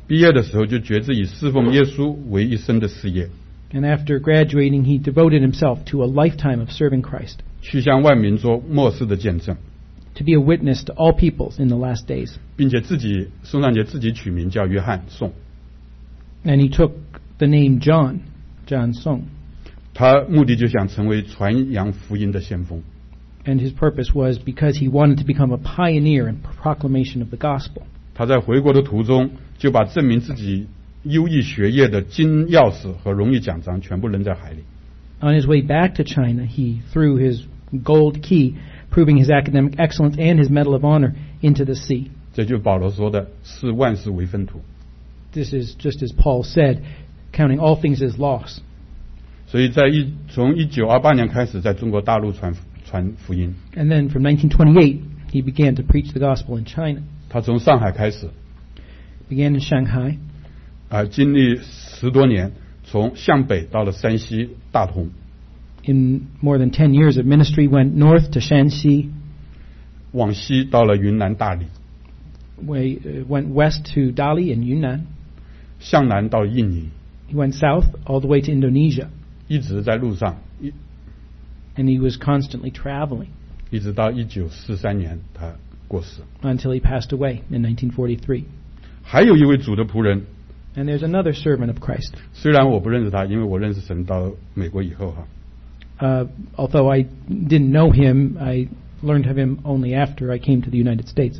毕业的时候就决志以侍奉耶稣为一生的事业， And after graduating, he devoted himself to a lifetime of serving Christ, 去向万民做末世的见证， to be a witness to all peoples in the last days. 并且宋尚节自己取名叫约翰宋， And he took the name John Song. 他目的就想成为传扬福音的先锋。 And his purpose was because he wanted to become a pioneer in proclamation of the gospel. 他在回国的途中就把证明自己优异学业的金钥匙和荣誉奖章全部扔在海里。 On his way back to China, he threw his gold key, proving his academic excellence and his Medal of Honor, into the sea. 这就是保罗说的视万事为粪土。 This is just as Paul said, counting all things as loss. 所以从1928年开始，在中国大陆传福音。 And then from 1928, he began to preach the gospel in China. 他从上海开始， Began in Shanghai. 经历10多年，从向北到了山西大同， In more than 10 years of ministry, went north to Shanxi, 往西到了云南大理， went west to Dali in Yunnan. 向南到印尼， He went south all the way to Indonesia, 一直在路上， and he was constantly traveling 一直到1943年他过世。 until he passed away in 1943. 还有一位主的仆人， And there's another servant of Christ. 虽然我不认识他，因为我认识神到美国以后哈。 Although I didn't know him, I learned of him only after I came to the United States.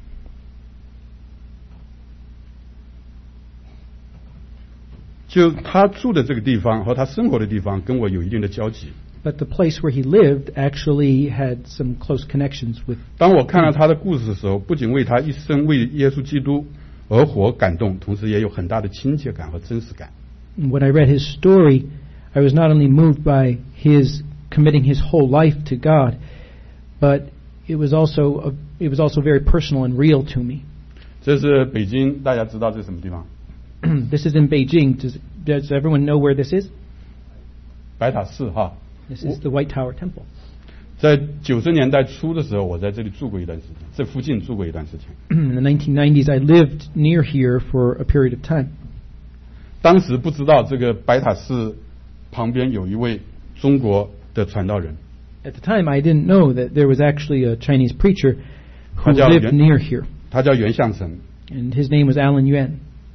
就他住的这个地方和他生活的地方跟我有一定的交集。 But the place where he lived actually had some close connections with. 当我看了他的故事的时候，不仅为他一生为耶稣基督而活感动，同时也有很大的亲切感和真实感。 When I read his story, I was not only moved by his committing his whole life to God, but it was also very personal and real to me. 这是北京，大家知道这是什么地方？ This is in Beijing. Does everyone know where this is? 白塔寺哈。 This is the White Tower Temple. 在90年代初的时候，我在这里住过一段时间，这附近住过一段时间。 In the 1990s, I lived near here for a period of time. 当时不知道这个白塔寺旁边有一位中国的传道人。 At the time, I didn't know that there was actually a Chinese preacher who 他叫 lived near here, 他叫袁相成， and his name was Alan Yuan.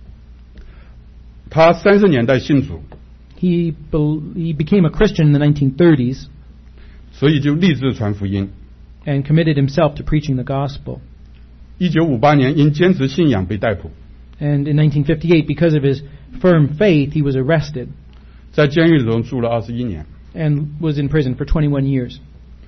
他30年代信主， He became a Christian in the 1930s 所以就立志传福音。 and committed himself to preaching the gospel. 1958年因坚持信仰被逮捕， And in 1958, because of his firm faith, he was arrested 在监狱中住了21年。 and was in prison for 21 years.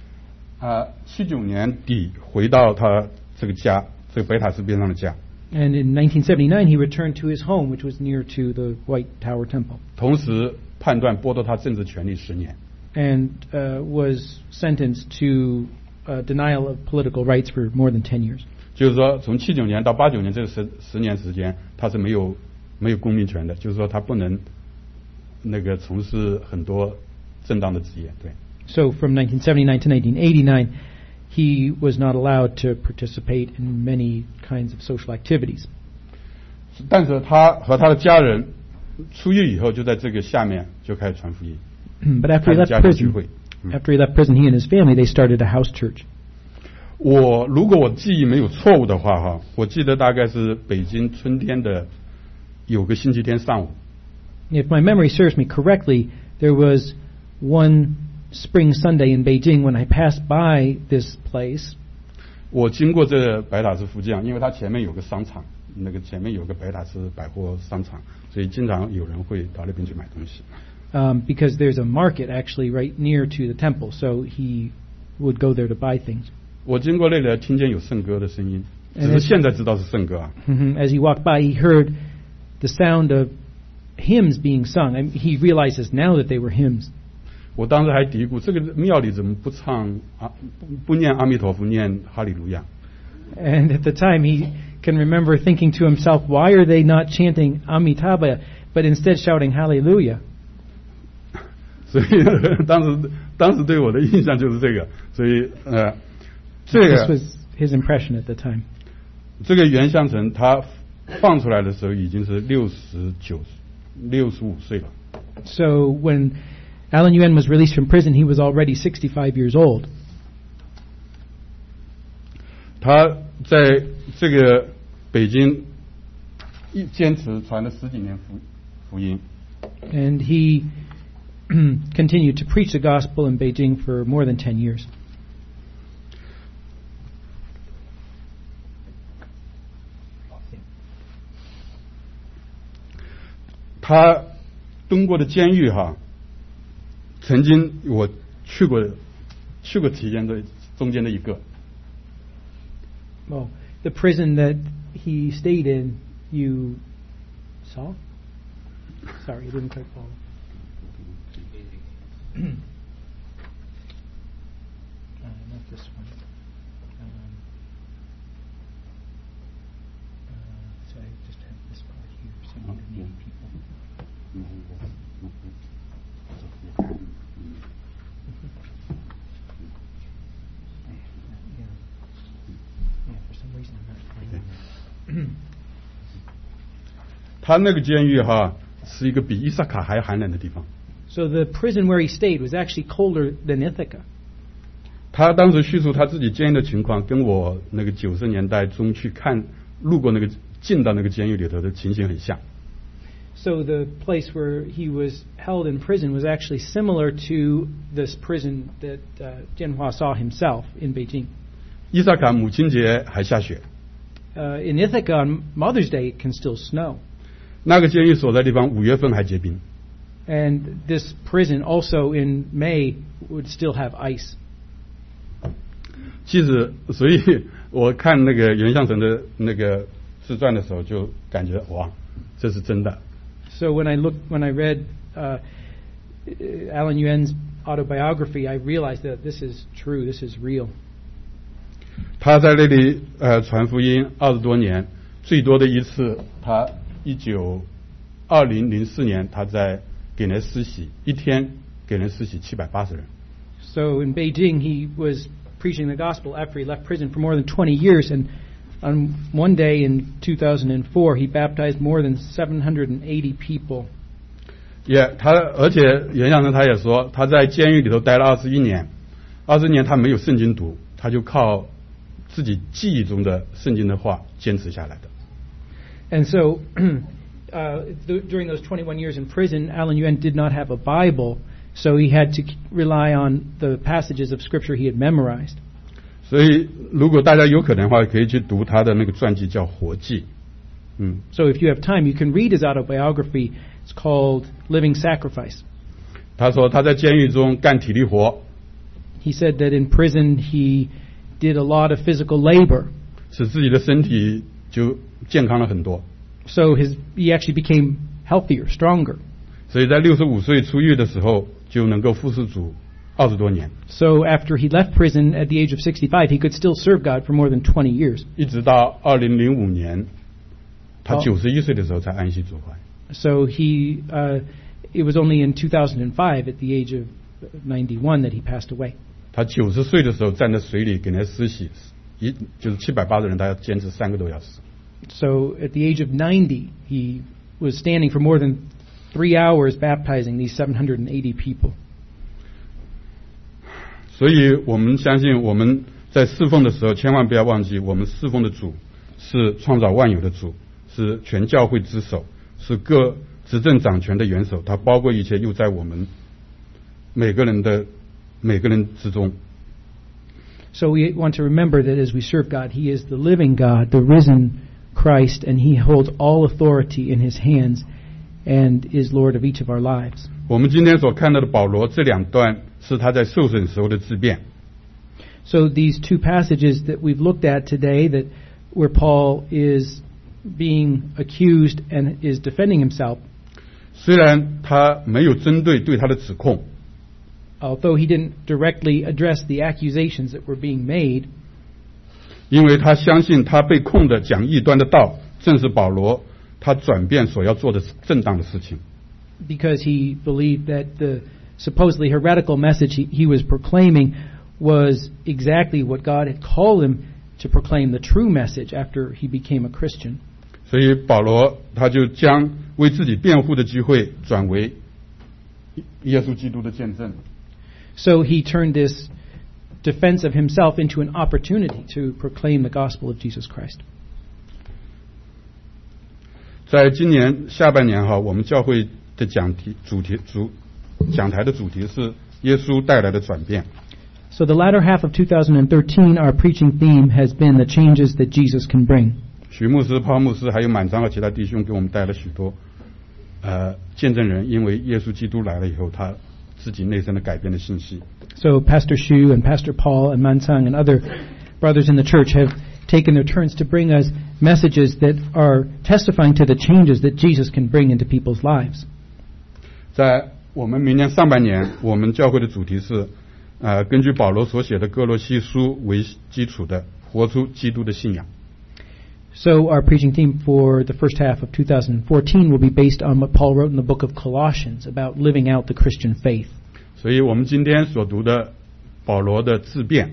79年底回到他这个家，这个白塔寺边上的家。 And in 1979, he returned to his home, which was near to the White Tower Temple, 同时判断剥夺他政治权利10年。 and was sentenced to denial of political rights for more than 10 years. 就是说，从79年到89年这个十年时间，他是没有公民权的，就是说他不能从事很多正当的职业。对。 So from 1979 to 1989, he was not allowed to participate in many kinds of social activities. 但是他和他的家人出狱以后，就在这个下面就开始传福音。 But after he 开 left 始家庭聚 prison, 会。 after he left prison, he and his family, they started a house church. 如果我记忆没有错误的话，哈，我记得大概是北京春天的有个星期天上午， If my memory serves me correctly, there was one spring Sunday in Beijing when I passed by this place. 我经过这白塔寺附近，因为它前面有个商场，前面有个白塔寺百货商场，所以经常有人会到那边去买东西。 Because there's a market actually right near to the temple, so he would go there to buy things. 我经过那里，听见有圣歌的声音，只是现在知道是圣歌啊。 As he walked by, he heard the sound of hymns being sung. He realizes now that they were hymns. 我当时还嘀咕，这个庙里怎么不唱不念阿弥陀佛，念哈利路亚？ And at the time, he can remember thinking to himself, why are they not chanting Amitabha, but instead shouting Hallelujah? 所以当时对我的印象就是这个，所以这 This 个 was his impression at the time. 这个袁相成他放出来的时候已经是65岁了。 So when Alan Yuan was released from prison, he was already 65 years old. 他在这个北京坚持传了10几年福音。 And he continued to preach the gospel in Beijing for more than 10 years. 他蹲过的监狱哈，曾经我去过期间的中间的一个。 Well, the prison that he stayed in, you saw? Sorry, I didn't quite follow. Not this one. So I just have this part here, 780 people. Yeah, for some reason I'm not finding it. 他那个监狱哈是一个比伊萨卡还寒冷的地方。 So the prison where he stayed was actually colder than Ithaca. 他当时叙述他自己监狱的情况，跟我那个90年代中去路过那个进到那个监狱里头的情形很像。 So the place where he was held in prison was actually similar to this prison that Jianhua saw himself in Beijing. 伊萨卡母亲节还下雪， In Ithaca on Mother's Day it can still snow. 那个监狱所在地方5月份还结冰。 And this prison also in May would still have ice. 其实，所以我看那个袁相成的那个自传的时候，就感觉哇，这是真的。 So when I read Alan Yuan's autobiography, I realized that this is true, this is real. 他在那里传福音20多年，最多的一次，他2004年他在给人施洗，一天给人施洗780人。 So in Beijing, he was preaching the gospel after he left prison for more than 20 years, and on one day in 2004, he baptized more than 780 people. 而且袁相成他也说，他在监狱里头待了21年，20年他没有圣经读，他就靠自己记忆中的圣经的话坚持下来的。 And so, during those 21 years in prison, Alan Yuan did not have a Bible, so he had to rely on the passages of Scripture he had memorized. 所以，如果大家有可能的话，可以去读他的那个传记，叫《活记》。 So if you have time, you can read his autobiography. It's called Living Sacrifice. 他说他在监狱中干体力活。 He said that in prison he did a lot of physical labor. 使自己的身体就健康了很多。 So he actually became healthier, stronger. 所以在65岁出狱的时候，就能够服侍主20多年。 So after he left prison at the age of 65, he could still serve God for more than 20 years. 一直到2005年，他91岁的时候才安息主怀。 So it was only in 2005, at the age of 91, that he passed away. 他90岁的时候站在水里给人施洗，就是780人，他要坚持3个多小时。 So at the age of 90, he was standing for more than 3 hours baptizing these 780 people. 所以我们相信，我们在侍奉的时候，千万不要忘记，我们侍奉的主是创造万有的主，是全教会之首，是各执政掌权的元首，他包括一切，又在我们每个人之中。 So we want to remember that as we serve God, He is the living God, the risen Christ, and He holds all authority in His hands and is Lord of each of our lives. 我们今天所看到的保罗这2段是他在受审时候的自辩。 So these two passages that we've looked at today, that where Paul is being accused and is defending himself, 虽然他没有针对他的指控， although he didn't directly address the accusations that were being made, 因为他相信他被控的讲异端的道，正是保罗他转变所要做的正当的事情。 because he believed that the supposedly heretical message he was proclaiming was exactly what God had called him to proclaim, the true message after he became a Christian. 所以保罗他就将为自己辩护的机会转为耶稣基督的见证。 So he turned this defense of himself into an opportunity to proclaim the gospel of Jesus Christ. 在今年下半年我们教会的讲台的主题是耶稣带来的转变。 So the latter half of 2013, our preaching theme has been the changes that Jesus can bring. 许牧师、泡牧师还有满章和其他弟兄给我们带了许多见证人，因为耶稣基督来了以后，他自己内心的改变的信息。 So Pastor Xu and Pastor Paul and Mansang and other brothers in the church have taken their turns to bring us messages that are testifying to the changes that Jesus can bring into people's lives. 在我们明年上半年，我们教会的主题是根据保罗所写的哥罗西书为基础的活出基督的信仰。 So our preaching theme for the first half of 2014 will be based on what Paul wrote in the book of Colossians about living out the Christian faith. 所以我们今天所读的保罗的自辩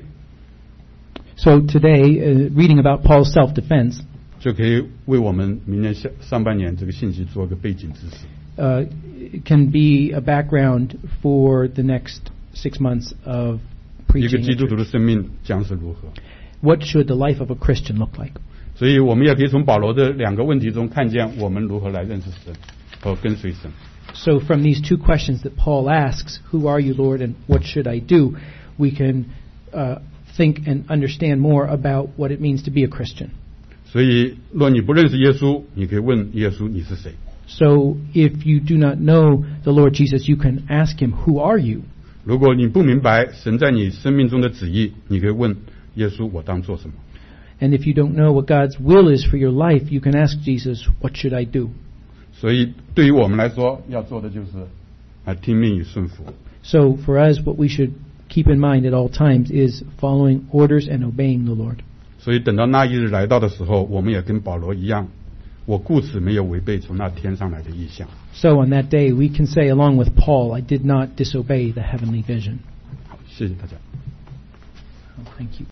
So today, reading about Paul's self-defense 就可以为我们明年上半年这个信息做一个背景知识。 can be a background for the next 6 months of 一个 preaching. 基督徒的生命将是如何？ What should the life of a Christian look like? 所以我们也可以从保罗的两个问题中看见我们如何来认识神和跟随神。 So from these two questions that Paul asks, who are you, Lord, and what should I do, we can think and understand more about what it means to be a Christian. 所以若你不认识耶稣，你可以问耶稣你是谁。 So if you do not know the Lord Jesus, you can ask him, who are you? 如果你不明白神在你生命中的旨意，你可以问耶稣我当做什么。 And if you don't know what God's will is for your life, you can ask Jesus, what should I do? 所以对于我们来说，要做的就是听命与顺服。 So for us, what we should keep in mind at all times is following orders and obeying the Lord. 所以等到那一日来到的时候，我们也跟保罗一样，我故此没有违背从那天上来的意象。 So on that day, we can say along with Paul, I did not disobey the heavenly vision. 好，谢谢大家。 Thank you.